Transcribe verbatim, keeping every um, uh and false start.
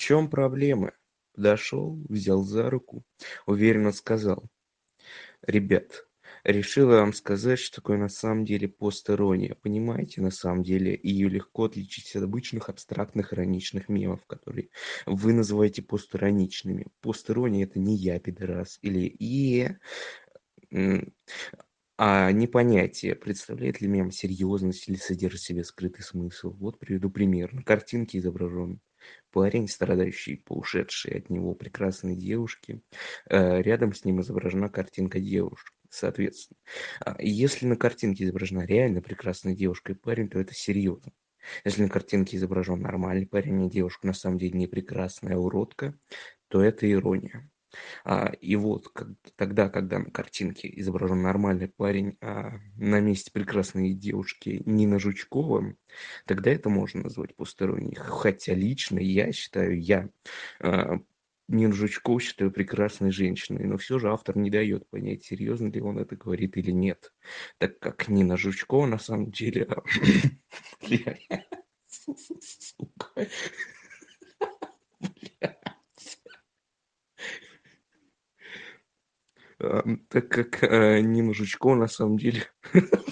чем проблема? Подошел, взял за руку, уверенно сказал: "Ребят, решил я вам сказать, что такое на самом деле постерония. Понимаете, на самом деле ее легко отличить от обычных абстрактных ироничных мемов, которые вы называете постироничными. Постерония- это не я, пидорас, или е м, а не понятие, представляет ли мем серьезность или содержит в себе скрытый смысл. Вот приведу пример. На картинке изображен парень, страдающий по ушедшей от него прекрасной девушке. Э, рядом с ним изображена картинка девушки. Соответственно, а, если на картинке изображена реально прекрасная девушка и парень, то это серьезно. Если на картинке изображен нормальный парень, а девушка на самом деле не прекрасная, а уродка, то это ирония. А, и вот как тогда, когда на картинке изображен нормальный парень, а на месте прекрасной девушки Нина Жучкова, тогда это можно назвать посторонней. Хотя лично я считаю, я, а, Нину Жучкову считаю прекрасной женщиной, но все же автор не дает понять, серьезно ли он это говорит или нет. Так как Нина Жучкова на самом деле... Бля, сука, блядь. Ам, так как, э, Нина Жучкова на самом деле